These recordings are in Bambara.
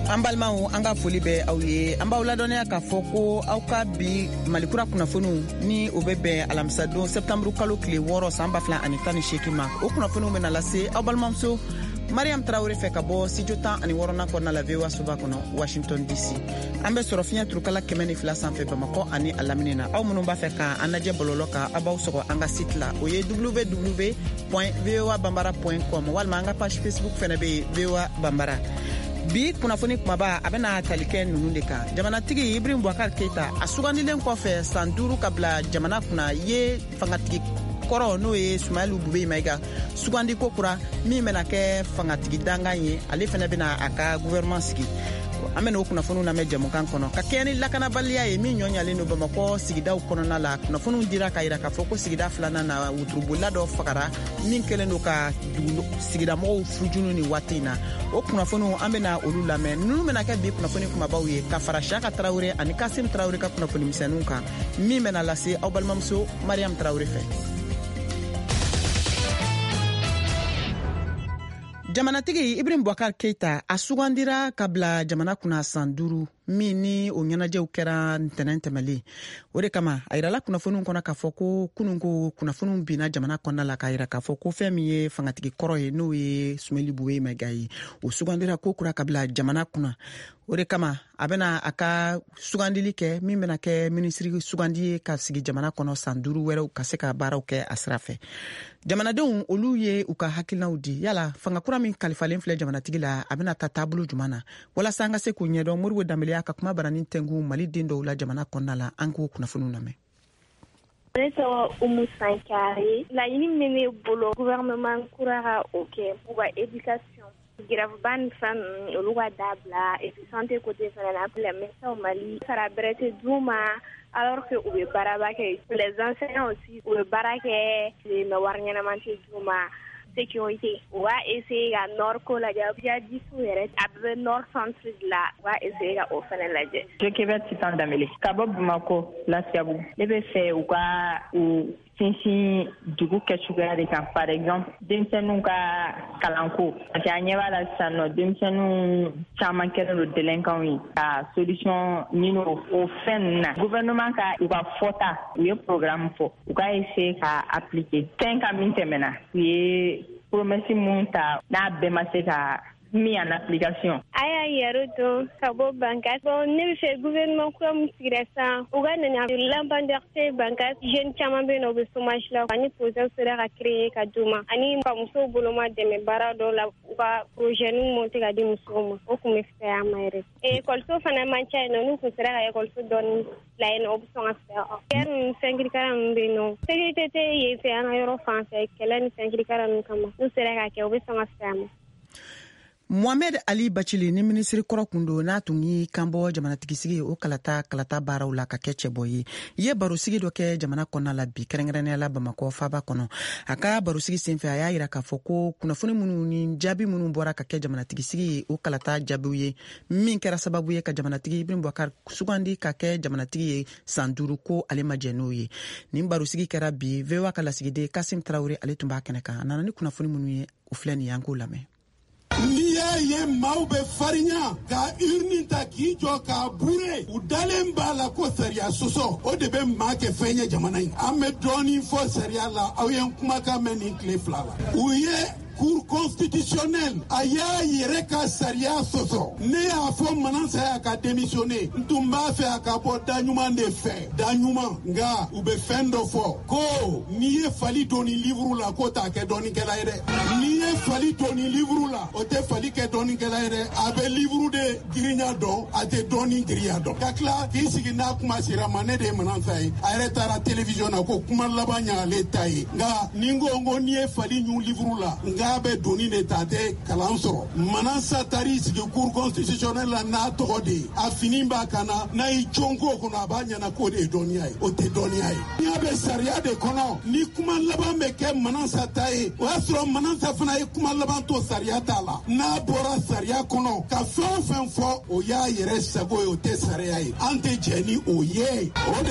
Ambalmao anga foli be aw ye amba ladɔniya k'a fɔ ko aw ka bi malikura kunnafoniw ni o bɛ bɛn alamisa don septembre kalo tile 6 san 2018 ma o kunnafoniw bɛna lase aw balimamuso Mariam Traoré fɛ ka bɔ studio 16 kɔnɔna la VOA Soba kɔnɔ Washington DC. An bɛ sɔrɔ fiɲɛ turukala 102 sanfɛ Bamakɔ ani a lamini na. Aw minnu b'a fɛ ka an lajɛ bɔlɔlɔ kan a b'aw sɔgɔ an ka site la o ye www.voabambara.com walima an ka page Facebook fɛnɛ bɛ yen VOA Bambara. Bi kunnafoni kumaba a bɛna tali kɛ ninnu de kan. Jamanatigi Ibrahim Boubacar Keita a sugandilen kɔfɛ san 5 ka bila jamana kunna ye fangatigi kɔrɔ n'o ye Sumailu Bube Mayiga sugandi ko kura min bɛna kɛ fangatigi dangan ye ale fɛnɛ bɛna a ka gouvernement sigi. An bɛna o kunnafoniw lamɛn jamukan kɔnɔ ka kɛ ni lakanabaliya ye min ɲɔɲalen don Bamakɔ sigidaw kɔnɔna la. Kunnafoniw dira ka yira k'a fɔ ko sigida filanan na wuturubolila dɔ fagara min kɛlen don ka sigida mɔgɔw fujunu ni waati in na. O kunnafoniw an bɛna olu lamɛn. Ninnu bɛna kɛ bi kunnafoni kumabaw ye ka fara Saka Traoré ani Kasim Traoré ka kunnafoni misɛnninw kan min bɛna lase aw balimamuso Mariam Traoré fɛ. Jamanatigi Ibrahim Boubacar Keita a sugandira ka bila jamana kunna san 5 min ni o ɲɛnajɛw kɛra ntɛnɛn tɛmɛlen. O de kama a yirala kunnafoniw kɔnɔ k'a fɔ ko kunun ko kunnafoniw binna jamana kɔnɔna la k'a yira k'a fɔ ko fɛn min ye fangatigi kɔrɔ ye n'o ye Sumailu Bube Mayiga ye o sugandira ko kura ka bila jamana kunna. O de kama a bɛna a ka sugandili kɛ min bɛna kɛ ministri sugandi ye ka sigi jamana kɔnɔ san 5 wɛrɛw ka se ka baaraw kɛ a sira fɛ. Jamanadenw olu ye u ka hakilinaw di yala fangakura min kalifalen filɛ jamanatigi la a bɛna ta taabolo juman na walasa an ka se k'o ɲɛdɔn Moribo Dambele ka kuma barani tɛngu Mali den dɔw la jamana kɔnɔna la an k'o kunnafoniw lamɛn. Ne tɔgɔ Umu Sankare. Laɲini min bɛ ne bolo gouvernement kura ka o kɛ pour ka éducation grève-ban ni fɛn ninnu olu ka dabila et puis santé côté fɛnɛ na les médecins Mali sara bɛrɛ tɛ d'u ma alors que u bɛ baaraba kɛ les enseignants aussi u bɛ baara kɛ mais wari ɲɛnama tɛ d'u ma. Sécurité u b'a essayer ka nord ko lajɛ jihadistes yɛrɛ a bɛɛ bɛ nord centre de la u b'a essayer ka o fɛnɛ lajɛ. Jokebet Sitan Dambele ka bɔ Bamakɔ Lasiabu ne bɛ fɛ u ka sinsin dugu kɛcogoya de kan par exemple denmisɛnninw ka kalanko parce que a ɲɛ b'a la sisan nɔ denmisɛnninw caman kɛlen don délinquants ye ka solution ɲini o fɛn ninnu na gouvernement ka u ka fɔta u ye programme fɔ u ka essayer ka appliquer fɛn ka min tɛmɛna u ye promesse mun ta n'a bɛɛ ma se ka mis en application. Aya Yaruto, Kabo Bankas. Bon, ne fais gouvernement comme Sigressa. Ouganana, l'ambandarte Bankas, jeune Chamambe no chômage là. Ani projet sera créé Kaduma. Ani Pamuso Boloma de me barado la ba projet nous monter à des musulmans. Au comme fait à Maire. Et colso fana mancha no nous sera à colso don la en option à faire. Ken 5 no. Sécurité y fait un euro français. Quelle 5 nous kama. Nous sera à que option à faire. Mohamed Ali Bachili ni ministri kɔrɔ kun don n'a tun y'i kanbɔ jamanatigisi o kalata baaraw la ka kɛ cɛbɔ ye. Ye barosigi dɔ kɛ jamana kɔnɔna la bi kɛrɛnkɛrɛnnenya la Bamakɔ faaba kɔnɔ. A ka barosigi senfɛ a y'a yira k'a fɔ ko kunnafoni minnu ni jaabi minnu bɔra ka kɛ jamanatigisi ye o kalata jaabiw ye min kɛra sababu ye ka jamanatigi Ibrahim Boubacar sugandi ka kɛ jamanatigi ye san 5 ko ale ma jɛ n'o ye. Nin barosigi kɛra bi VOA ka lasigiden Kasim Traoré ale tun b'a kɛnɛ kan. A nana ni kunnafoni minnu ye o filɛ nin ye an k'o lamɛn. N'i y'a ye maaw bɛ farinya ka urne ta k'i jɔ k'a bure u dalen b'a la ko sariya sɔsɔ o de bɛ maa kɛ fɛn ye jamana in an bɛ dɔɔnin fɔ sariya la aw ye n kumakan mɛn nin tile 2 la u ye Cour constitutionnelle a y'a yɛrɛ ka sariya sɔsɔ ne y'a fɔ Manasa y'a ka démissionner n tun b'a fɛ a ka bɔ da ɲuman de fɛ da ɲuman nka u bɛ fɛn dɔ fɔ ko n'i ye fali don ni livre la ko t'a kɛ dɔɔninkɛla ye dɛ n'i ye fali don ni livre la o tɛ fali kɛ dɔɔninkɛla ye dɛ a bɛ livre de girinya dɔn a tɛ dɔɔni giriya dɔn ka tila k'i sigi n'a kuma sera ma ne de ye Manasa ye a yɛrɛ taara télévision na ko kuma laban y'ale ta ye nka ni n ko n'i ye fali ɲu livre la k'a bɛ doni de ta tɛ kalan sɔrɔ Manasa taar'i sigi Cour constitutionnelle la n'a tɔgɔ de ye a fini b'a kan na n'a y'i con k'o kɔnɔ a b'a ɲɛna k'o de ye dɔnniya ye o tɛ dɔnniya ye n'i bɛ sariya de kɔnɔ ni kuma laban bɛ kɛ Manasa ta ye o y'a sɔrɔ Manasa fana ye kuma laban to sariya t'a la n'a bɔra sariya kɔnɔ ka fɛn o fɛn fɔ o y'a yɛrɛ sago ye o tɛ sariya ye an tɛ jɛ ni o ye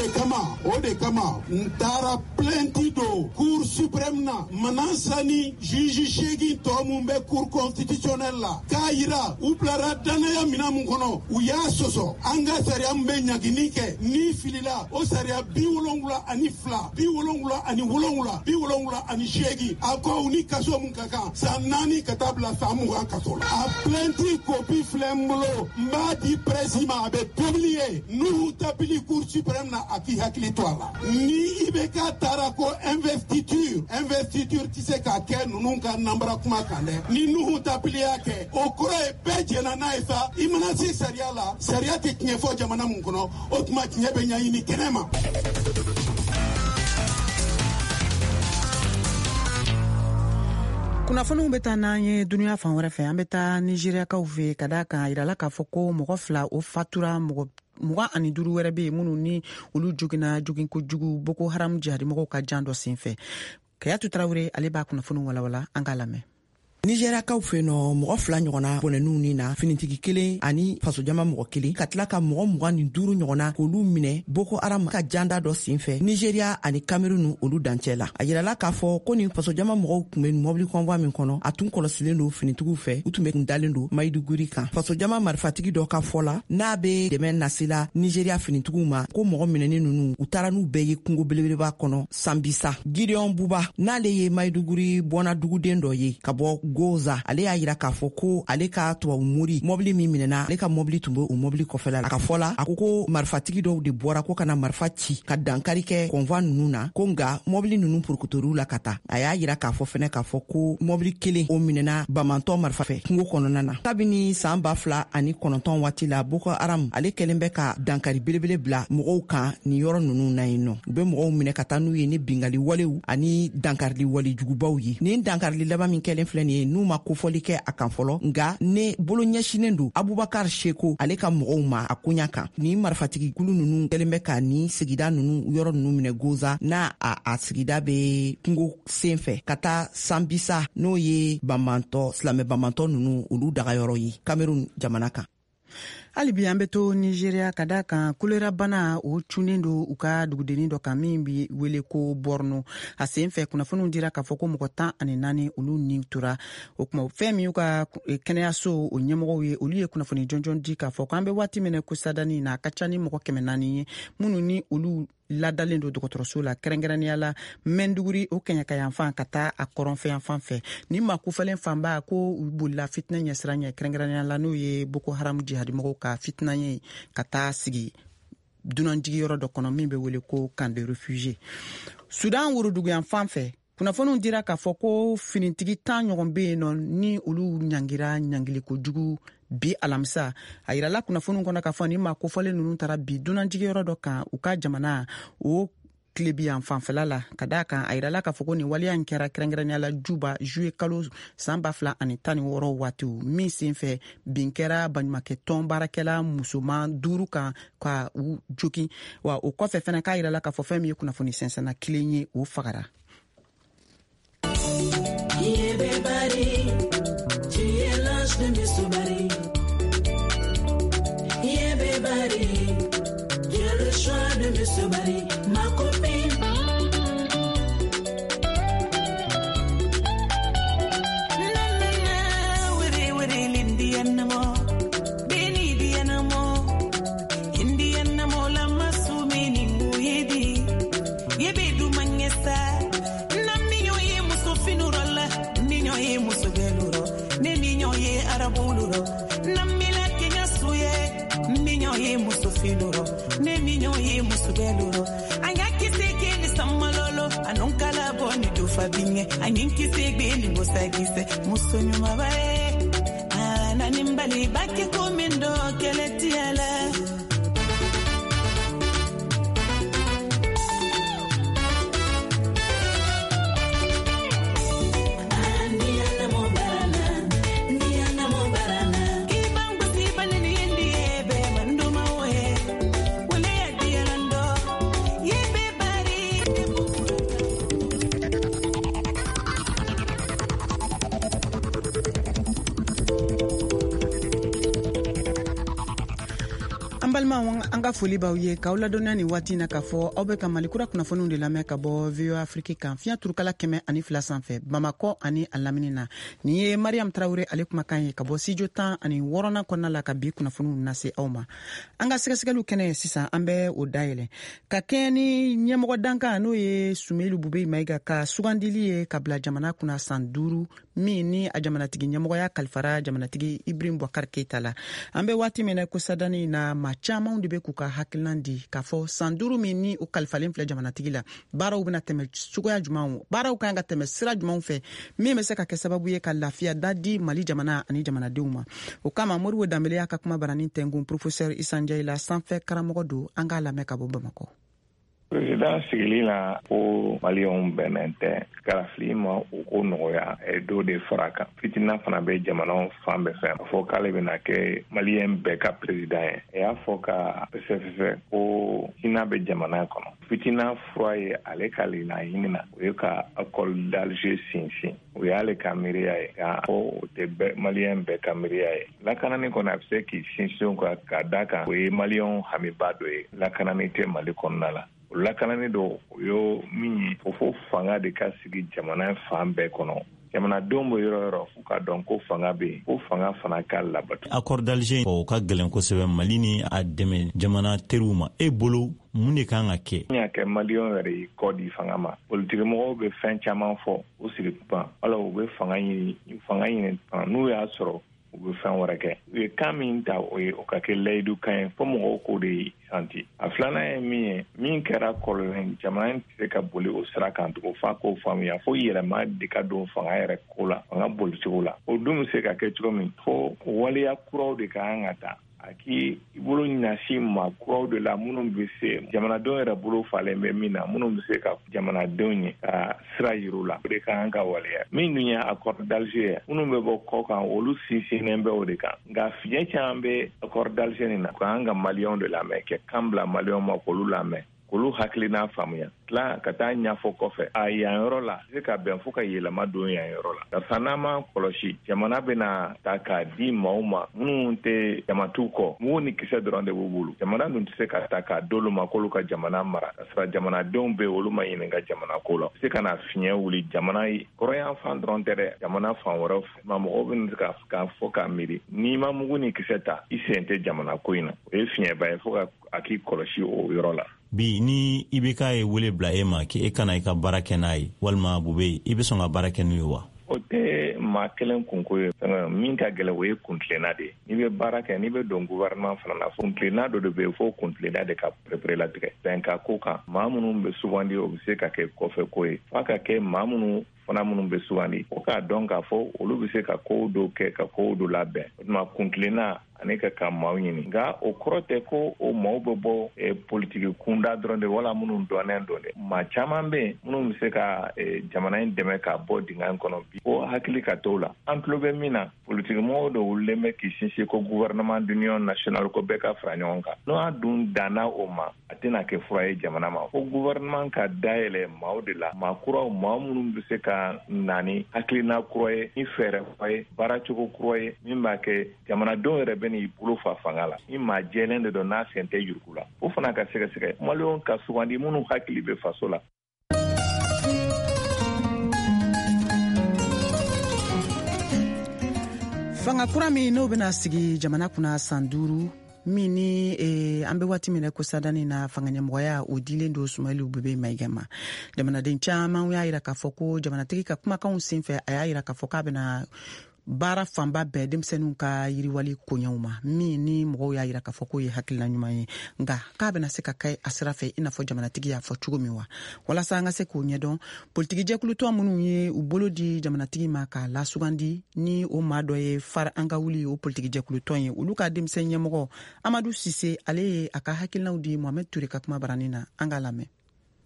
o de kama n taara plainte do Cour suprême na Manasa ni juge 8 tɔ mun bɛ cour constitutionnelle la k'a yira u bilara danaya mina mun kɔnɔ u y'a sɔsɔ an ka sariya mun bɛ ɲagini kɛ ni filila o sariya 72 ani 70 ani 7 ani 8 a ko u ni kaso mun ka kan san 4 ka taa bila san 20 kaso la a plainte copie filɛ n bolo n b'a di presse ma a bɛ publier n'u tapili cour suprême na a k'i hakili to a la ni IBK taara ko investiture tɛ se ka kɛ ninnu ka nanbara kuma kan dɛ ni Nuhu tapili y'a kɛ o kɔrɔ ye bɛɛ jɛna n'a ye sa i mana se sariya la sariya tɛ tiɲɛ fɔ jamana mun kɔnɔ o tuma tiɲɛ bɛ ɲɛɲini kɛnɛ ma. kunnafoniw bɛ taa n'an ye duniya fan wɛrɛ fɛ an bɛ taa nizeriyakaw fɛ ka da kan yirala k'a fɔ ko mɔgɔ 2 o fatura mɔgɔ 25 wɛrɛ bɛ yen minnu ni olu joginna joginkojugu Boko Haram jihadimɔgɔw ka jan dɔ senfɛ. Kayatu Tarawele ale b'a kunnafoniw walawala an k'a lamɛn. Nigeriakaw fɛ nɔ mɔgɔ 2 ɲɔgɔnna bɔnɛninw ni na finitigi 1 ani fasojama mɔgɔ 1 ka tila ka mɔgɔ 25 ɲɔgɔnna k'olu minɛ Boko Haram ka janda dɔ senfɛ Nigeria ani Cameroun olu dancɛ la. A yirala k'a fɔ ko nin fasojama mɔgɔw tun bɛ mobili convoi min kɔnɔ a tun kɔlɔsilen don finitigiw fɛ u tun bɛ dalen don Maiduguri kan. Fasojama marifatigi dɔ ka fɔ la n'a bɛ dɛmɛ nasila Nigeria finitigiw ma ko mɔgɔ minɛni ninnu u taara n'u bɛɛ ye kungo belebeleba kɔnɔ Sambisa. Gideon Buba n'ale ye Maiduguri bɔna duguden dɔ ye ka bɔ Goza ale y'a yira k'a fɔ ko ale ka tubabu mori mobili min minɛna ale ka mobili tun bɛ o mobili kɔfɛla la. A ka fɔ la a ko marifatigi dɔw de bɔra ko kana marifa ci ka dankari kɛ convoi ninnu na ko nka mobili ninnu purukutoriw la ka taa. A y'a yira k'a fɔ fɛnɛ k'a fɔ ko mobili 1 o minɛna bamantɔ marifa fɛ kungo kɔnɔna na. Kabini san 2009 waati la Boko Haram ale kɛlen bɛ ka dankari belebele bila mɔgɔw kan ni yɔrɔ ninnu na yen nɔ. U bɛ mɔgɔw minɛ ka taa n'u ye ni bingali walew ani dankarili wale jugubaw ye. Nin dankarili laban min kɛlen filɛ nin ye n'u ma kofɔli kɛ a kan fɔlɔ nka ne bolo ɲɛsinen don Abubakar Sheko ale ka mɔgɔw ma a koɲa kan. Ni marifatigi kulu ninnu kɛlen bɛ ka ni sigida ninnu yɔrɔ ninnu minɛ Goza n'a a sigida bɛ kungo senfɛ ka taa Sambisa n'o ye bamantɔ silamɛ bamantɔ ninnu olu dagayɔrɔ ye Cameroun jamana kan. Hali bi an bɛ to Nigeria ka da kan kolera bana o cunnen don u ka dugudennin dɔ kan min bɛ wele ko Borno. A senfɛ kunnafoniw dira k'a fɔ ko mɔgɔ 14 olu ni tora. O kuma fɛn min y'u ka kɛnɛyaso o ɲɛmɔgɔw ye olu ye kunnafoni jɔnjɔn di k'a fɔ k'an bɛ waati min na ko sadani na a ka ca ni mɔgɔ 400 ye minnu ni olu ladalen don dɔgɔtɔrɔso la kɛrɛnkɛrɛnnenya la Mɛnduguri o kɛɲɛka yanfan ka taa a kɔrɔnfɛ yanfan fɛ. Ni ma kofalen fanba ko u bolila fitina ɲɛsira ɲɛ kɛrɛnkɛrɛnnenya la n'o ye Boko Haram jihadimɔgɔw ka fitina ye ka taa sigi dunanjigi yɔrɔ dɔ kɔnɔ min bɛ wele ko camp de réfugiés. Sudan worodugu yanfan fɛ kunnafoniw dira k'a fɔ ko finitigi 10 ɲɔgɔn bɛ yen nɔ ni olu ɲangira ɲangiliko bi alamisa. A yirala kunnafoniw kɔnɔ k'a fɔ ni ma kofɔlen ninnu taara bi dunanjigi yɔrɔ dɔ kan u ka jamana o tilebi yan fanfɛla la ka da kan a yirala k'a fɔ ko nin waliya in kɛra kɛrɛnkɛrɛnnenya la Juba juillet kalo san 2016 waatiw min senfɛ bin kɛra baɲumankɛ tɔn baarakɛla musoman 5 kan ka u jogin wa o kɔfɛ fɛnɛ k'a yirala k'a fɔ fɛn min ye kunnafoni sɛnsɛnna kelen ye o fagara. Ma copine, Fabinye anyinki segbe ni bosagise musonyo mabae ana nimbali baki komendo keletiala balimaw an ka foli b'aw ye k'aw ladɔnniya ni waati na k'a fɔ aw bɛ ka malikura kunnafoniw de lamɛn ka bɔ VOA Afrique kan fiɲɛ turukala 102 sanfɛ Bamakɔ ani a lamini na. nin ye Mariam Tarawele ale kumakan ye ka bɔ studio 16 kɔnɔna la ka bi kunnafoniw nase aw ma. an ka sɛgɛsɛgɛliw kɛnɛ sisan an bɛ o dayɛlɛ ka kɛɲɛ ni ɲɛmɔgɔ dankan n'o ye Sumeilu Bube Mayiga ka sugandili ye ka bila jamana kunna san 5 min ni a jamanatigi ɲɛmɔgɔya kalifara jamanatigi Ibrahim Boubacar Keita la. an bɛ waati min na ko sadani na ma camanw de bɛ k'u ka hakilina di k'a fɔ san 5 min ni o kalifalen filɛ jamanatigi la baaraw bɛna tɛmɛ cogoya jumanw baaraw kan ka tɛmɛ sira jumanw fɛ min bɛ se ka kɛ sababu ye ka lafiya da di Mali jamana ani jamanadenw ma. o kama Moribo Dambele y'a ka kuma baranin tɛngun professeur Issa Ndiaye la sanfɛ karamɔgɔ don an k'a lamɛn ka bɔ Bamakɔ. Président sigili la ko maliyɛnw bɛnnen tɛ kalafili ma o ko nɔgɔya dɔ de fara kan fitina fana bɛ jamanaw fan bɛɛ fɛ fɔ k'ale bɛna kɛ maliyɛn bɛɛ ka président ye y'a fɔ ka fɛsɛfɛsɛ ko fitina bɛ jamana kɔnɔ fitina fura ye ale ka laɲini na o ye ka accord d'Alger sinsin o y'ale ka miiriya ye k'a fɔ o tɛ maliyɛn bɛɛ ka miiriya ye lakanani kɔnɔ a bɛ se k'i sinsin ka da kan o ye maliyɛnw hamiba dɔ ye lakanani tɛ Mali kɔnɔna la. lakanani do o yo min fo fanga de ka sigi jamana fan bɛɛ kɔnɔ jamanadenw bɛ yɔrɔ yɔrɔ f'u ka dɔn ko fanga bɛ yen ko fanga fana ka labato. accord d'Alger o ka gɛlɛn kosɛbɛ Mali ni a dɛmɛ jamana teriw ma e bolo mun de kan ka kɛ. n y'a kɛ maliyɛnw yɛrɛ ye kɔ di fanga ma politikimɔgɔw bɛ fɛn caman fɔ o sigi pan wala u bɛ fanga ɲini n'u y'a sɔrɔ u bɛ fɛn wɛrɛ kɛ u ye kan min ta o ye o ka kɛ layidu kan ye fo mɔgɔw k'o de santi a filanan ye min ye min kɛra kɔlɔlɔ jamana tɛ se ka boli o sira kan tugun f'a k'o faamuya fo yɛlɛma de ka don fanga yɛrɛ ko la fanga bolicogo la o dun bɛ se ka kɛ cogo min fo waleya kuraw de ka kan ka ta a k'i bolo ɲasi maa kuraw de la minnu bɛ se jamanadenw yɛrɛ bolo falen bɛ min na minnu bɛ se ka jamanadenw ye ka sira yir'u la o de ka kan ka waleya min dun ye accord d'Alger minnu bɛ bɔ kɔ kan olu sinsinnen bɛ o de kan nka fiɲɛ caman bɛ accord d'Alger nin na ka kan ka maliyɛnw de lamɛn kɛ kan bila maliyɛnw ma k'olu lamɛn k'olu hakilina faamuya tila ka taa ɲɛfɔ kɔfɛ a yan yɔrɔ la se ka bɛn fo ka yɛlɛma don yan yɔrɔ la karisa n'an ma kɔlɔsi jamana bɛna ta k'a di maaw ma minnu tɛ jamatiw kɔ mugu ni kisɛ dɔrɔn de b'u bolo jamana dun tɛ se ka ta k'a d'olu ma k'olu ka jamana mara ka sɔrɔ jamanadenw bɛ olu ma ɲininka jamana ko la se ka na fiɲɛ wuli jamana ye kɔrɔyan fan dɔrɔn tɛ dɛ jamana fan wɛrɛw fɛ ma mɔgɔw bɛ se k'a fɔ k'a miiri n'i ma mugu ni kisɛ ta i sen tɛ jamana ko in na o ye fiɲɛba ye fo ka a k'i kɔlɔsi o yɔrɔ la. bi ni i bɛ k'a ye wele bila e ma k'e kana i ka baara kɛ n'a ye walima Bube i bɛ sɔn ka baara kɛ n'u ye wa. o tɛ maa kelen kunko ye min ka gɛlɛn o ye kuntilenna de ye n'i bɛ baara kɛ n'i bɛ don gouvernement fana na kuntilenna dɔ de bɛ yen fo kuntilenna de ka perepere latigɛ bɛn ka ko kan maa minnu bɛ sugandi o bɛ se ka kɛ kɔfɛ ko ye f'a ka kɛ maa minnu fana minnu bɛ sugandi o k'a dɔn k'a fɔ olu bɛ se ka kow dɔw kɛ ka kow dɔw labɛn o tuma kuntilenna ani ka maaw ɲini nka o kɔrɔ tɛ ko o maaw bɛ bɔ politiki kunda dɔrɔn de wala minnu dɔnnen don dɛ maa caman bɛ yen minnu bɛ se ka jamana in dɛmɛ k'a bɔ dingɛ in kɔnɔ bi o hakili ka t'o la an tulo bɛ min na politikimɔgɔw dɔ wulilen bɛ k'i sinsin ko gouvernement d'union nationale ko bɛɛ ka fara ɲɔgɔn kan n'o y'a dun danna o ma a tɛna kɛ fura ye jamana ma fo gouvernement ka dayɛlɛ maaw de la maa kuraw maa minnu bɛ se ka na ni hakilina kura ye ni fɛɛrɛ kura ye baaracogo kura ye min b'a kɛ jamanadenw yɛrɛ bɛ n'i bolo fa fanga la ni maa jɛlen de don n'a sen tɛ yuruku la o fana ka sɛgɛsɛgɛ maliyɛnw ka sugandi minnu hakili bɛ faso la. fanga kura min n'o bɛna sigi jamana kunna san 5 min ni an bɛ waati min na ko sadani na fanga ɲɛmɔgɔya o dilen don Sumeilu Bube Mayiga ma jamanaden caman y'a jira k'a fɔ ko jamanatigi ka kumakanw senfɛ a y'a jira k'a fɔ k'a bɛna baara fanba bɛɛ denmisɛnninw ka yiriwali koɲɛw ma min ni mɔgɔw y'a jira k'a fɔ k'o ye hakilina ɲuman ye nka k'a bɛna se ka kɛ a sira fɛ i n'a fɔ jamanatigi y'a fɔ cogo min wa walasa an ka se k'o ɲɛdɔn politiki jɛkulutɔ minnu ye u bolo di jamanatigi ma k'a lasugandi ni o maa dɔ ye far an ka wuli o politiki jɛkulutɔ ye olu ka denmisɛn ɲɛmɔgɔ Amadu Sise ale ye a ka hakilinaw di Mohamed Ture ka kuma baranin na an ka lamɛn.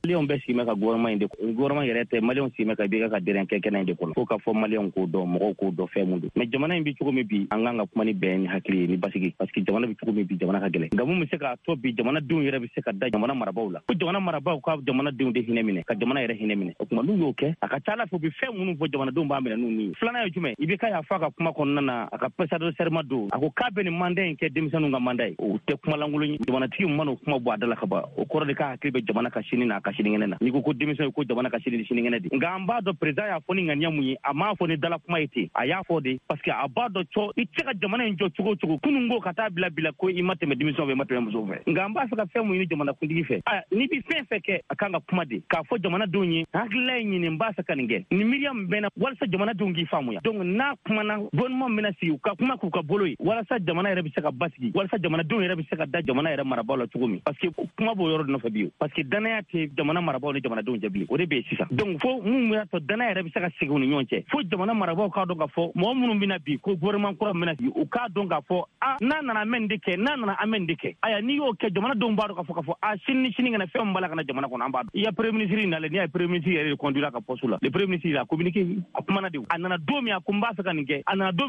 Malion be sima ka gouvernement yerete Malion sima ka biga ka deren keke na inde ko ka fo Malion ko do mo ko do fe mundu mais jamana bi ko mi bi anganga kuma ni ben hakli ni basigi parce que jamana bi ko mi bi jamana ka gele ngamu mi se ka to bi jamana dun yere bi se ka da jamana marabaw la ko jamana marabaw ka jamana dun de hinemine ka jamana yere hinemine o kuma lu yo ke aka tala fo bi fe munu fo jamana dun ba mi na nuni flana yo jume ibe ka ya fa ka kuma kon nana aka pesa do serma do ako ka be ni mande ke demisanu nga mandai o te kuma langulu jamana ti mano kuma bo adala ka ba o korode ka hakli be jamana ka shini na ka shini ngena ni ko demisanu ko jamana ka shini ngena di ngamba do president ya foni nganya munyi ama foni dala kuma ite aya fodi parce que abado cho iteka jamana njo chugo kunungo kata bila ko imate demission be mate muzo fe ngamba saka fe munyi jamana kundigi fe ni bi fe ke akanga kuma de ka fo jamana donyi hakle nyini mbasa kanenge ni Miriam bena walsa jamana dongi famu ya donc na kuma na bonnement menasi ka kuma ku ka boloi wala sa jamana yere bi saka basigi wala sa jamana donyi yere bi saka da jamana yere marabalo chugumi parce que kuma bo yoro no fa biyo parce que dana ya te jamana marabalo jamana donyi jabli o de be sisa donc fo mu ya to dana yere bi saka siguni nyonche fo jamana marabalo ka donga fo mo munu bina bi ko gouvernement ko menasi o ka donga fo nana amendike nana amendike aya ni yo ke jamana don baro ka fo shinni ngana fe mbala kana jamana ko namba ya premier ministre na le ni ya premier ministre yere conduire ka posula le premier ministre a communiqué akumana de anana domi akumba saka ninge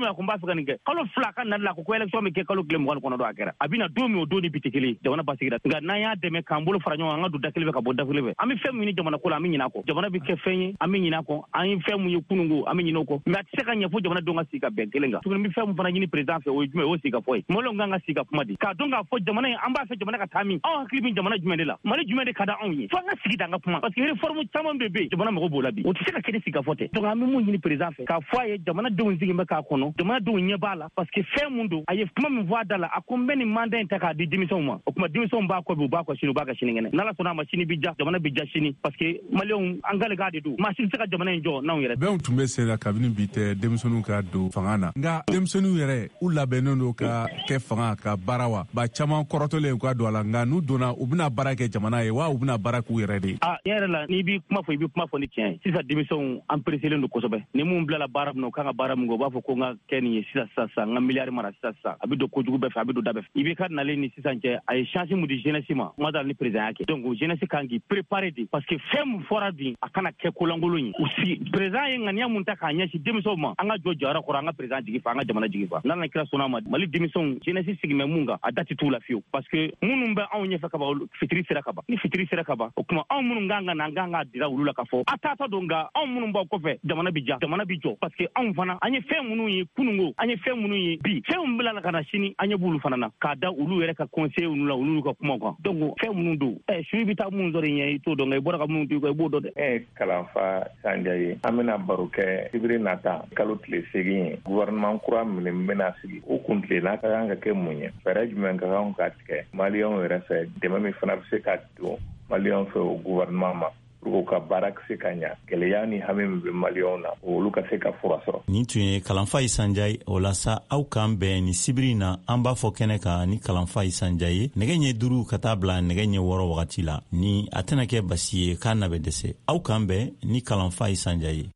kalo flaka na la ko election me ke kalo glem ko no do akera abina domi o doni bitikeli jamana basigira nga na ya deme kambolo faranyo nga du dakele ka bodda fulebe ami femu ni jamana ko la ami nyina ko jamana bi ke fenyi ami nyina ko ami femu yi kunungo ami nyino ko mi atseka nya fo jamana donga sika benkelenga tukuni mi femu fana nyini president fe o jume o sika foi molo nganga sika kumadi ka donga fo jamana amba fe jamana ka tami haklibi jamana jume de la mali jume de kada onyi fo nga siki danga kuma parce que réforme tamam bebe jamana mo bola bi o tseka kede sika fote to ami mo nyini president fe ka foye jamana don zigi meka kono jamana don nyebala parce que femu ndo aye kuma mi voix dala akombeni manda intaka di démission ma o kuma démission ba ko shinu ba ka shini ngene nala sona machine bija jamana bija shini parce que malion angale ga de do machine saka jamana njo na yere be on tumbe sera kabini bite démission ka do fangana nga démission yere u labenono ka ke fanga ka barawa ba chama korotole ko do ala nga nu dona ubina barake jamana ye wa ubina baraku yere de yere la ni bi kuma fo ni tien si sa démission en précédent do kosobe ni mu mbla la barab no kanga barab ngo ba fo ko nga keni sisa nga milliard mara sisa abido ko jugu be fa abido dabe ibe kad na le ni sisa nje ay change mu di jeunesse ma madal ni président yake donc jeunesse kangi préparer di parce que fem fora di akana ke ko langolo ni aussi président ye ngania munta ka nya si démission ma anga jojara ko anga président jigi fa anga jamana jigi fa nan na kira sona ma mali démission jeunesse sigi me munga adati tout la fio parce que munu mba on nye fa ka ba fitri sera ka ba ni fitri sera ka ba o kuma on munu nganga na nganga dira ulula ka fo atata donga on munu mba ko fe jamana bijo parce que on fana anye fe munu yi kunungo anye fe munu yi bi fe mbla la kana shini anye bulu fana na ka da ulu yere ka conseil ulu la ulu ka kuma ko donc fe munu do shubi bita mun zori nyai to donga ibora ka munu ko bodo de kalanfa sanjaye amina baruke ibri nata kalotile segi gouvernement kura mine mena sigi o kuntle na ka nga ke munye fere jumen ka ka tike malion yere fe de mami fana se ka do malion fe o gouvernement ma ko ka barak se kanya keleyani hamem be maliona o luka se ka furasoro ni tuye kalanfa isanjay o la sa au kambe ni sibrina amba fo keneka ni kalanfa isanjay negenye duru katabla negenye woro wakati la ni atena ke basiye kana be dese au kambe ni kalanfa isanjay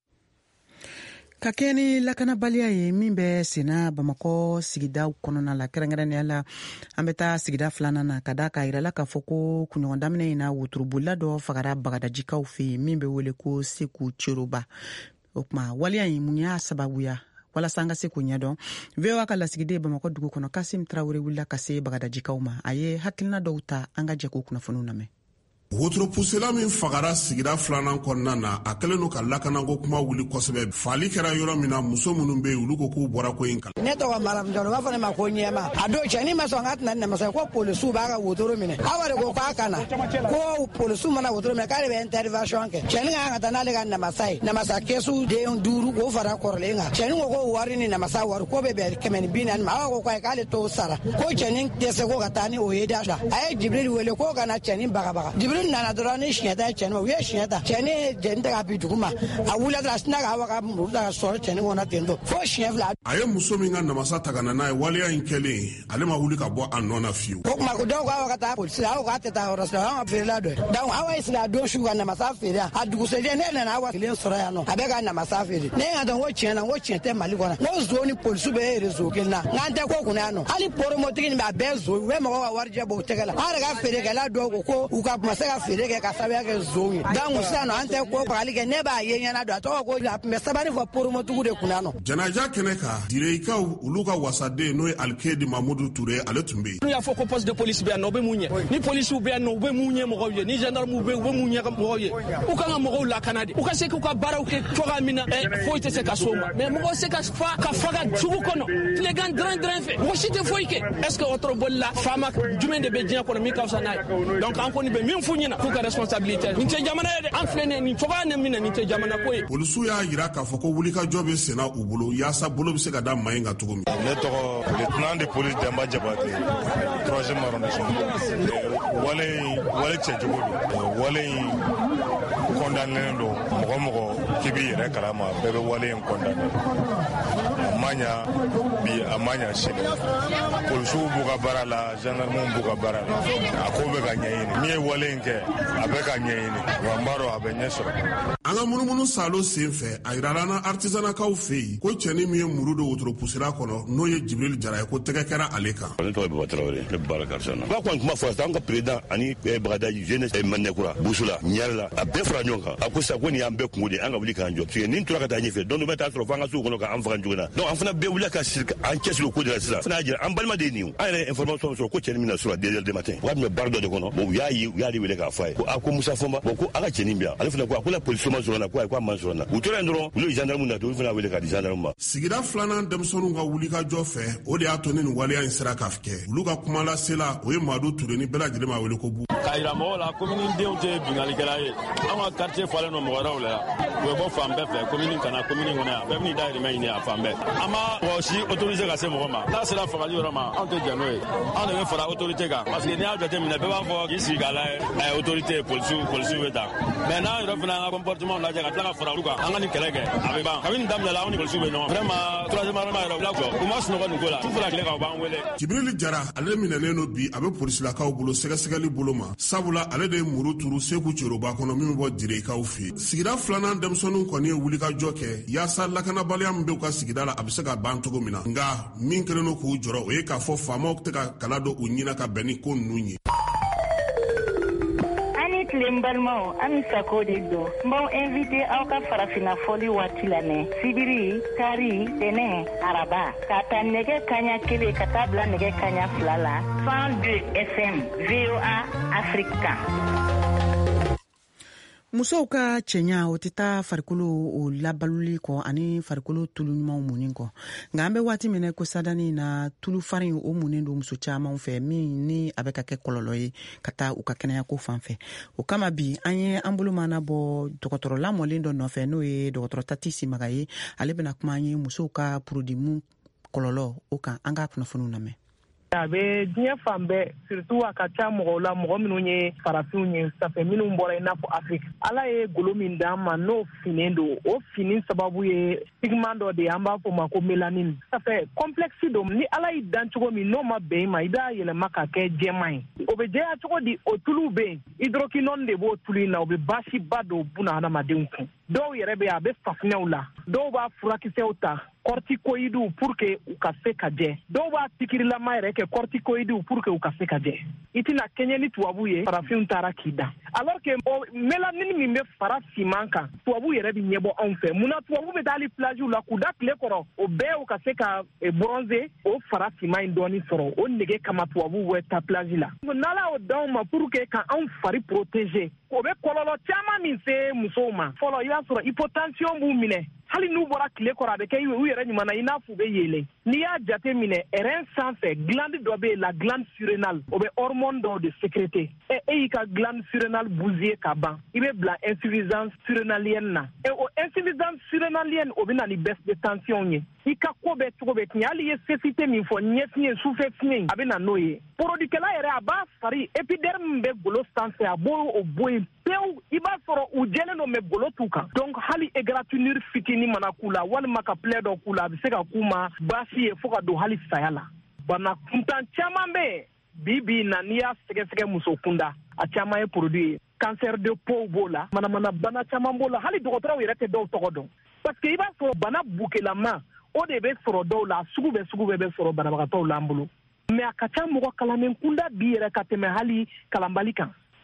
ka kɛ ni lakanabaliya ye min bɛ senna Bamakɔ sigidaw kɔnɔna la kɛrɛnkɛrɛnnenya la an bɛ taa sigida filanan na ka da k'a yirala k'a fɔ ko kunɲɔgɔn daminɛ in na woturubolila dɔ fagara bagadajikaw fɛ yen min bɛ wele ko Seku Coroba o tuma waliya in mun y'a sababuya walasa an ka se k'o ɲɛdɔn VOA ka lasigiden Bamakɔ dugu kɔnɔ Kasim Traoré wulila ka se bagadajikaw ma a ye hakilina dɔw ta an ka jɛ k'o kunnafoniw lamɛn. Wotro pusela min fagara sigira filanan kɔnɔna na a kɛlen no ka lakanako kuma wuli kosɛbɛ fali kɛra yɔrɔ min na muso minnu bɛ olu ko k'u bɔra ko in kala ne tɔgɔ Maram Jalo b'a fɔ ne ma ko ɲɛma a don cɛni ma sɔn ka tɛna namasa ko polisiw b'a ka wotoro minɛ aw de ko k'a kana ko polisiw mana wotoro minɛ k'ale bɛ intervention kɛ cɛni ka ka taa n'ale ka namasa ye namasa kesu den 5 k'o fara kɔrɔlen kan cɛni ko ko wari ni namasa wari ko bɛ bɛn 140 ma aw ko k'ale t'o sara ko cɛni tɛ se ko ka taa ni o ye da a ye Jibril wele ko kana cɛni bagabaga Jibril nana dɔrɔn ni siɲɛta cɛni ma u ye siɲɛta cɛni jɛni tɛ ka bi dugu ma a wulila dɔrɔn a sina ka wa ka muru ta ka sɔrɔ cɛni kɔnɔ ten tɔ fo siɲɛ fila a ye muso min ka namasa ta ka na n'a ye waleya in kɛlen ale ma wuli ka bɔ a nɔ na fiyewu o kuma ko dɔw k'aw ka taa polisi la aw k'a tɛ taa yɔrɔ sira an ka feerela dɔ ye donc aw ye sira don su ka namasa feere a dugusɛjɛ ne nana aw kelen sɔrɔ yan nɔ a bɛ ka namasa feere ne y'a dɔn ko tiɲɛ na ko tiɲɛ tɛ Mali kɔnɔ ko zo ni polisi bɛ réseau kelen na n'an tɛ ko kunna yan nɔ hali poromotigi nin bɛ a bɛɛ zo u bɛ mɔgɔw ka warijɛ bɔ u tɛgɛ la an yɛrɛ ka feerekɛla dɔw ko u ka kumase se ka feere kɛ ka sababuya kɛ nson ye donc sisan nɔ an tɛ ko fagali kɛ ne b'a ye ɲɛna don a tɔgɔ ko a tun bɛ sabali fɔ poromotugu de kunna nɔ. Janaja kɛnɛ kan Direyikaw olu ka wasaden n'o ye Alikedi Mamudu Ture ale tun bɛ yen. N'u y'a fɔ ko poste de police bɛ yan nɔ u bɛ mun ɲɛ ni policiw bɛ yan nɔ u bɛ mun ɲɛ mɔgɔw ye ni gendarmew bɛ yen u bɛ mun ɲɛ mɔgɔw ye u kan ka mɔgɔw lakana de u ka se k'u ka baaraw kɛ cogoya min na foyi tɛ se ka s'o ma mais mɔgɔw se ka faga sugu kɔnɔ tilegan dɔrɔn fɛ mɔgɔ si tɛ foyi kɛ est-ce que auto bolila faama jumɛn de bɛ diɲɛ kɔnɔ min ka fisa n'a ye donc an kɔni bɛ min f'u ɲɛna k'u ka responsabilité nin tɛ jamana ye dɛ an filɛ nin cogoya nin min na nin tɛ jamana ko ye. Polisiw y'a jira k'a fɔ ko wulikajɔ bɛ senna u bolo yaasa bolo bɛ se ka da maa in kan cogo min. Ne tɔgɔ lieutenant de police Demba Jabate 3e arrondissement wale cɛjugu don wale in condamné don mɔgɔ k'i b'i yɛrɛ kalama bɛɛ bɛ wale in condamné a ma ɲa bi a ma ɲa sini polisiw b'u ka baara la gendarmew b'u ka baara la a ko bɛ ka ɲɛɲini min ye wale in kɛ a bɛ ka ɲɛɲini wa n b'a dɔn a bɛ ɲɛ sɔrɔ. An ka munumunu salo senfɛ a yirala na artisanakaw fɛ yen ko cɛni min ye muru don wotoro pusira kɔnɔ n'o ye Jibril Jara ye ko tɛgɛ kɛra ale kan. Ne tɔgɔ ye Baba Tarawele ne baara karisa na. Ba kɔni kuma fɔ sisan an ka président ani Bagadaji jeunesse Manekura Busula Nyala a bɛɛ fara ɲɔgɔn kan a ko sisan ko nin y'an bɛɛ kungo de an ka wuli k'an jɔ parce que nin tora ka taa ɲɛfɛ don dɔ bɛ taa sɔrɔ fo an ka sugu kɔnɔ k'an faga jogo na donc an fana bɛɛ wuli ka siri an cɛsiri o ko de la sisan fana y'a jira an balima de ye nin an yɛrɛ information sɔrɔ ko cɛnin min na sura 2h du matin wagati min baara dɔ de kɔnɔ bon u y'a ye u y'ale wele k'a fɔ a ye ko ko Musa Fɔnba bon ko a ka cɛnin bɛ yan ale fana ko a ko la police ma sɔrɔ na ko ayi ko a man sɔrɔ na u tora yen dɔrɔn olu ye gendarme na to olu fana wele k'a di gendarme ma. Sigida filanan denmisɛnninw ka wulikajɔ fɛ o de y'a to ni nin waleya in sera ka kɛ olu ka kuma lasela o ye Madu Ture ni bɛɛ lajɛlen ma wele ko bu. K'a yira mɔgɔw la commune denw tɛ bingalikɛla ye an ka quartier falen don mɔgɔ wɛrɛw la u bɛ bɔ fan bɛɛ fɛ commune kana commune kɔnɔ yan bɛɛ bɛ n'i dahirimɛ ɲini a fan bɛɛ an ma mɔgɔ si autorisé ka se mɔgɔ ma n'a sera fagali yɔrɔ ma anw tɛ jɛn n'o ye anw de bɛ fara autorité kan parce que n'i y'a jateminɛ bɛɛ b'a fɔ k'i sigi k'a layɛ autorité policiw bɛ ta mais n'an yɛrɛ fana an ka comportement lajɛ ka tila ka fara olu kan an ka nin kɛlɛ kɛ a bɛ ban kabini daminɛ la anw ni policiw bɛ ɲɔgɔn vraiment 3e arrondissement yɛrɛ u la jɔ u ma sunɔgɔ nin ko la tout fɔra tile kan u b'an wele. Jibril Jara ale minɛnen don bi a bɛ polisilakaw bolo sɛgɛsɛgɛli bolo ma sabula ale de ye muru turu Seku Coroba kɔnɔ min bɛ bɔ Direyikaw fɛ yen. Sigida filanan denmisɛnninw kɔni ye wulikajɔ kɛ yaasa lakanabaliya min bɛ u ka sigida la a bɛ se ka ban cogo min na nka min kɛlen don k'u jɔrɔ o ye k'a fɔ faamaw tɛ ka kala don u ɲinina ka bɛn ni ko ninnu ye. Tilen balimaw an sago de don n b'aw invité aw ka farafina fɔli waati la mɛn sibiri tari tɛnɛ araba ka ta nɛgɛ kaɲa 1 ka taa bila nɛgɛ kaɲa 2 la 102 FM VOA Africa. Musow ka cɛɲa o tɛ taa farikolo o labaloli kɔ ani farikolo tulu ɲumanw munin kɔ nka an bɛ waati min ko sadani na tulu farin o munin don muso caman fɛ min ni a bɛ ka kɛ kɔlɔlɔ ye ka taa u ka kɛnɛyako fan fɛ o kama bi an ye an bolo mana bɔ dɔgɔtɔrɔ lamɔlen dɔ nɔfɛ n'o ye dɔgɔtɔrɔ Tati Simaga ye ale bɛna kuma an ye musow ka produit mun kɔlɔlɔ o kan an ka kunnafoniw lamɛn. A bɛ diɲɛ fan bɛɛ surtout a ka ca mɔgɔw la mɔgɔ minnu ye farafinw ye sanfɛ minnu bɔra i n'a fɔ Afrique ala ye golo min d'an ma n'o finen don o fini sababu ye pigment dɔ de ye an b'a fɔ ma ko mélanine sanfɛ complexe don ni ala y'i dan cogo min n'o ma bɛn i ma i b'a yɛlɛma ka kɛ jɛman ye o bɛ jɛya cogo di o tulu bɛ yen hydroquinone de b'o tulu in na o bɛ baasiba don buna adamadenw kun dɔw yɛrɛ bɛ a bɛ safunɛw la dɔw b'a furakisɛw ta corticoïdes pour que u ka se ka jɛ dɔw b'a pikirilama yɛrɛ kɛ corticoïdes pour que u ka se ka jɛ i tɛna kɛɲɛ ni tubabu ye farafinw taara k'i da alors que mélanine min bɛ fara fiman kan tubabu yɛrɛ bɛ ɲɛbɔ anw fɛ munna tubabu bɛ taa hali plagew la k'u da tile kɔrɔ o bɛɛ u ka se ka bronzer o fara fiman in dɔɔni sɔrɔ o nege kama tubabu bɛ taa plage la n'ala y'o d'anw ma pour que ka anw fari protéger o bɛ kɔlɔlɔ caman min se musow ma fɔlɔ i b'a sɔrɔ hypotension b'u minɛ hali n'u bɔra tile kɔrɔ a bɛ kɛ u yɛrɛ ɲuman na i n'a fɔ u bɛ yɛlɛ n'i y'a jate minɛ rein sanfɛ glande dɔ bɛ yen la glande surrénale o bɛ hormone dɔw de sécréter e y'i ka glande surrénale bousiller ka ban i bɛ bila insuffisance surrénalienne na o insuffisance surrénalienne o bɛ na ni baisse de tension ye i ka ko bɛ cogo bɛ tiɲɛ hali i ye cécité min fɔ ɲɛfiɲɛ sufɛ fiɲɛ a bɛ na n'o ye produikɛla yɛrɛ a b'a fari épiderme min bɛ golo sanfɛ a b'o bɔ yen pewu i b'a sɔrɔ u jɛlen don mɛ golo t'u kan donc hali égratignure fitinin mana k'u la walima ka plaie dɔ k'u la a bɛ se ka k'u ma baasi ye fo ka don hali saya la bana kuntan caman bɛ yen bi na n'i y'a sɛgɛsɛgɛ muso kunda a caman ye produit ye cancer de peau b'o la manamana bana caman b'o la hali dɔgɔtɔrɔw yɛrɛ tɛ dɔw tɔgɔ dɔn parce que i b'a sɔrɔ bana bukelama o de bɛ sɔrɔ dɔw la sugu bɛɛ bɛ sɔrɔ banabagatɔw la an bolo mais a ka ca mɔgɔ kalannen kunda bi yɛrɛ ka tɛmɛ hali kalanbali kan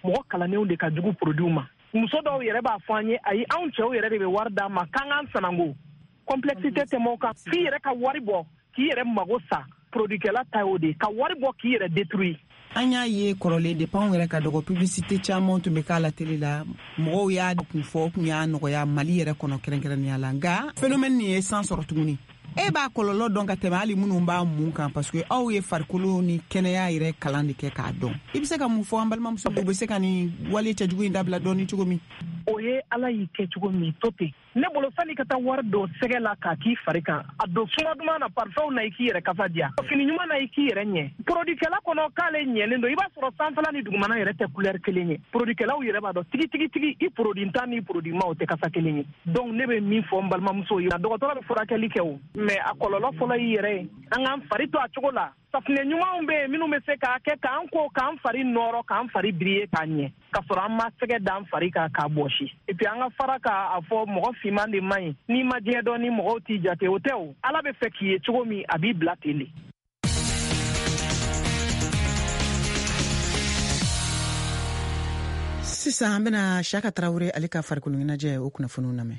mɔgɔ kalanenw de ka jugu produit ma muso dɔw yɛrɛ b'a fɔ an ye ayi anw cɛw yɛrɛ de bɛ wari d'a ma k'an k'an sanango complexité tɛ mɔgɔw kan f'i yɛrɛ ka wari bɔ k'i yɛrɛ mago sa produitkɛla ta y'o de ka wari bɔ k'i yɛrɛ détruire. An y'a ye kɔrɔlen depuis anw yɛrɛ ka dɔgɔ publicité caman tun bɛ k'a la télé la mɔgɔw y'a kun fɔ kun y'a nɔgɔya Mali yɛrɛ kɔnɔ kɛrɛnkɛrɛnnenya la nka phénomène nin ye san sɔrɔ tuguni e b'a kɔlɔlɔ dɔn ka tɛmɛ hali minnu b'a mun kan parce que aw ye farikolo ni kɛnɛya yɛrɛ kalan de kɛ k'a dɔn i bɛ se ka mun fɔ an balimamuso u bɛ se ka nin wale cɛjugu in dabila dɔɔni cogo min. O ye Ala y'i kɛ cogo min to ten ne bolo sani ka taa wari don sɛgɛ la k'a k'i fari kan a don suma duman na parfɛnw na i k'i yɛrɛ kasa diya fini ɲuman na i k'i yɛrɛ ɲɛ produitkɛla kɔnɔ k'ale ɲɛlen don i b'a sɔrɔ sanfɛla ni dugumana yɛrɛ tɛ couleur kelen ye produitkɛlaw yɛrɛ b'a dɔn tigi i produit tan ni produit ma o tɛ kasa kelen ye donc ne bɛ min fɔ n balimamuso ye dɔgɔtɔrɔ bɛ furakɛli kɛ o mais a kɔlɔlɔ fɔlɔ y'i yɛrɛ ye an k'an fari to a cogo la safunɛ ɲumanw bɛ yen minnu bɛ se k'a kɛ k'an ko k'an fari nɔrɔ k'an fari biriye k'a ɲɛ k'a sɔrɔ an ma sɛgɛ d'an fari kan k'a bɔsi et puis an ka fara k'a fɔ mɔgɔ finman de man ɲi n'i ma diɲɛ dɔn ni mɔgɔw t'i jate o tɛ o Ala bɛ fɛ k'i ye cogo min a b'i bila ten de. Sisan an bɛna Siyaka Tarawele ale ka farikolo ɲɛnajɛ o kunnafoniw lamɛn.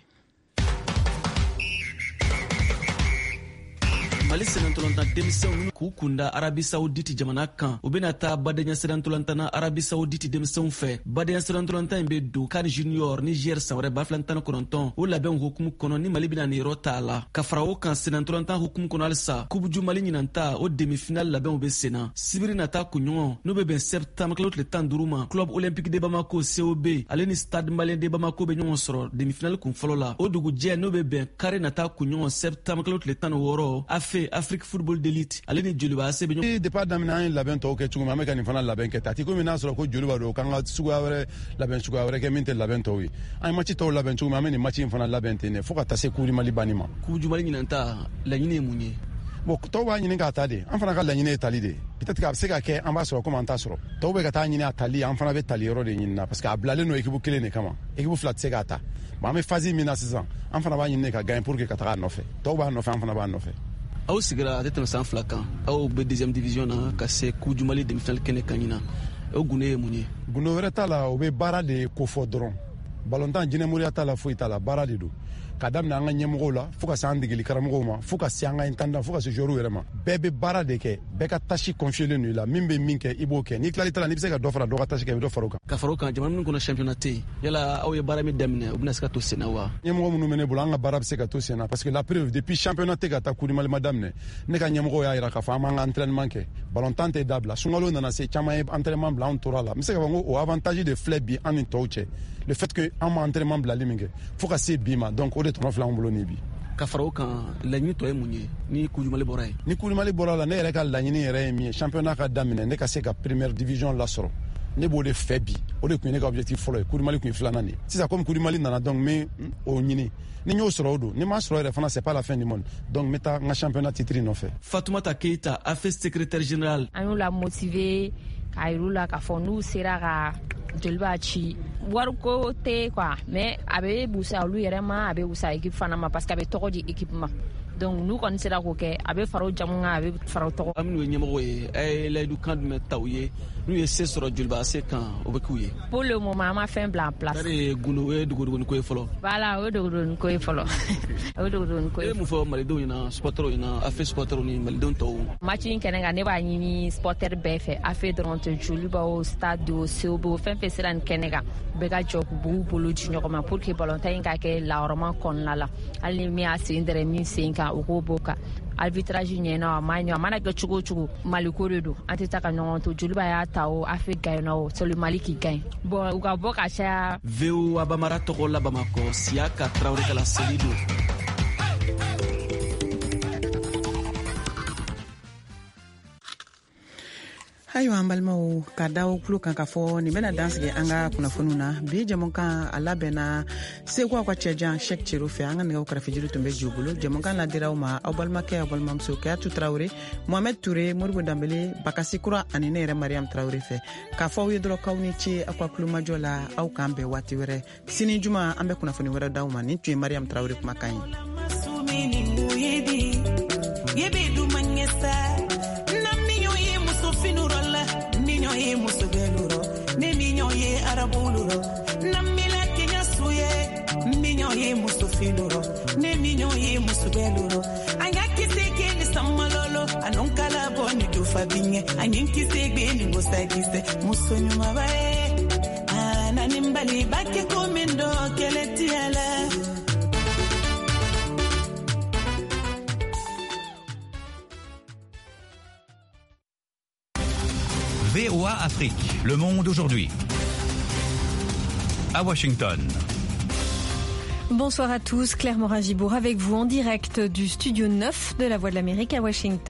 Mali sɛnɛntɔlɔntan denmisɛnw k'u kunda Arabi Saoudite jamana kan u bɛna taa badenya sɛnɛntɔlɔntan na Arabi Saoudite denmisɛnw fɛ badenya sɛnɛntɔlɔntan in bɛ don CAN Junior Niger san wɛrɛ 2019 o labɛn hukumu kɔnɔ ni Mali bɛna nin yɔrɔ t'a la ka fara o kan sɛnɛntɔlɔntan hukumu kɔnɔ halisa Kubuju Mali ɲinanta o demi-finale labɛnw bɛ sen na sibiri nata kunɲɔgɔn n'u bɛ bɛn septembre kalo tile 15 ma Club Olympique de Bamako COB ale ni Stade Malien de Bamako bɛ ɲɔgɔn sɔrɔ demi-finale kun fɔlɔ la o dugujɛ n'u bɛ bɛn carré nata kunɲɔgɔn septembre kalo tile 16 AFE Afrique Football d'élite ale ni Joliba ase bɛ ɲɔgɔn depuis daminɛ an ye labɛn tɔw kɛ cogo min an bɛ ka nin fana labɛn kɛ ta ti komi n'a sɔrɔ ko Joliba don k'an ka suguya wɛrɛ labɛn suguya wɛrɛ kɛ min tɛ labɛn tɔw ye an ye match tɔw labɛn cogo min an bɛ nin match in fana labɛn ten fo ka taa se Coupe du Mali banni ma. Coupe du Mali ɲinanta laɲini ye mun ye? Bon tɔw b'a ɲini k'a ta de an fana ka laɲini ye tali de peut-être que a bɛ se ka kɛ an b'a sɔrɔ komi an t'a sɔrɔ tɔw bɛ ka taa ɲini a tali an fana bɛ tali yɔrɔ de ɲini na parce que a bilalen don équipe kelen de kama équipe fila tɛ se k'a ta bon an bɛ phase min na sisan an fana b'a ɲini ka gagner pour que ka taga a nɔfɛ tɔw b'a nɔfɛ an fana b'a nɔfɛ. Aw sigira a tɛ tɛmɛ san 2 kan aw bɛ deuxième division na ka se Coupe du Mali demi-finale kɛnɛ kan ɲina o gundo ye mun ye? Gundo wɛrɛ t'a la o bɛ baara de kofɔ dɔrɔn ballontan jinɛmoriya t'a la foyi t'a la baara de don ka daminɛ an ka ɲɛmɔgɔw la fo ka se an degeli karamɔgɔw ma fo ka se an ka intendant fo ka se joueurs yɛrɛ ma bɛɛ bɛ baara de kɛ bɛɛ ka tâche confiée len don i la min bɛ min kɛ i b'o kɛ n'i tilali ta la n'i bɛ se ka dɔ fara dɔ ka tâche kɛ i bɛ dɔ fara o kan. Ka fara o kan jamana minnu kɔnɔ championnat tɛ yen yala aw ye baara min daminɛ u bɛna se ka to sen na wa? ɲɛmɔgɔ minnu bɛ ne bolo an ka baara bɛ se ka to sen na parce que la preuve depuis championnat tɛ ka taa Coupe du Mali ma daminɛ ne ka ɲɛmɔgɔw y'a jira k'a fɔ an b'an ka entraînement kɛ ballontan tɛ dabila sunkalo nana se caman ye entraînement bila anw tora la n bɛ se ka fɔ n ko o avantage de filɛ bi an ni tɔw cɛ le fait que an ma entraînement bilali min kɛ fo ka se bi ma donc o de tɔnɔ filɛ anw bolo ni bi. Ka fara o kan laɲini tɔ ye mun ye ni Coupe du Mali bɔra yen? Ni Coupe du Mali bɔra la ne yɛrɛ ka laɲini yɛrɛ ye min ye championnat ka daminɛ ne ka se ka première division lasɔrɔ ne b'o de fɛ bi o de tun ye ne ka objectif fɔlɔ ye Coupe du Mali tun ye filanan de ye sisan comme Coupe du Mali nana donc n bɛ o ɲini ni n y'o sɔrɔ o don ni n m'a sɔrɔ yɛrɛ fana c'est pas la fin du monde donc n bɛ taa n ka championnat titre nɔfɛ. Fatoumata Keita AFE secrétaire général an y'u la motiver k'a yir'u la k'a fɔ n'u sera ka Joliba ci wariko tɛ quoi mais a bɛ busa olu yɛrɛ ma a bɛ busa équipe fana ma parce que a bɛ tɔgɔ di équipe ma donc n'u kɔni sera k'o kɛ a bɛ fara o jamu kan a bɛ fara o tɔgɔ. An minnu ye ɲɛmɔgɔ ye a ye layidu kan jumɛn ta u ye n'u ye se sɔrɔ Joliba ase kan o bɛ k'u ye? Pour le moment an ma fɛn bila en place. o ye dogodogoni ko ye fɔlɔ. Voilà o ye dogodogoni ko ye fɔlɔ o ye dogodogoni ko ye. E ye mun fɔ malidenw ɲɛna supporters ɲɛna AFE supporters ni malidenw tɔw? Match in kɛnɛ kan ne b'a ɲini supporters bɛɛ fɛ AFE dɔrɔn tɛ Joliba o Stade o COB o fɛn fɛn sera nin kɛnɛ kan bɛɛ ka jɔ k'u b'u bolo di ɲɔgɔn ma pour que ballontan in ka kɛ lahɔrɔma kɔnɔna la hali ni min y'a sen dɛrɛ min sen kan o k'o b'o kan arbitrage ɲɛna a ma ɲɛ a mana kɛ cogo o cogo maliko de don an tɛ taa ka ɲɔgɔn to Joliba y'a ta o AFE gagnera o c'est le Mali qui gagne bon u ka bɔ ka caya. VOA Bamara tɔgɔ la Bamakɔ Siyaka Tarawele kala seli don. Ayiwa an balimaw ka da o tulo kan ka fɔ nin bɛna dansigi an ka kunnafoniw na bi jamukan a labɛnna Segu aw ka cɛjan Cheick Thierno fɛ an ka nɛgɛw kɛrɛfɛ juru tun bɛ ju bolo jamukan ladira aw ma aw balimakɛ aw balimamuso Kayatu Tarawele Mohamed Touré Moribo Danbele Bakasi Kura ani ne yɛrɛ Mariam Tarawele fɛ k'a fɔ aw ye dɔrɔn k'aw ni ce aw ka kulomajɔ la aw k'an bɛn waati wɛrɛ sini juma an bɛ kunnafoni wɛrɛ d'aw ma nin tun ye Mariam Tarawele kumakan ye. arabuluro namila kenya suye minyo ye musu filuro ne minyo ye musu beluro anga kiseke ni samalolo anonkala boni du fabinye anyinki segbe ni bosagise musu nyuma bae ananimbali bakke komendo keletiala. VOA Afrique, le monde aujourd'hui. À Washington. Bonsoir à tous, Claire Morin-Gibourg avec vous en direct du studio 9 de la Voix de l'Amérique à Washington.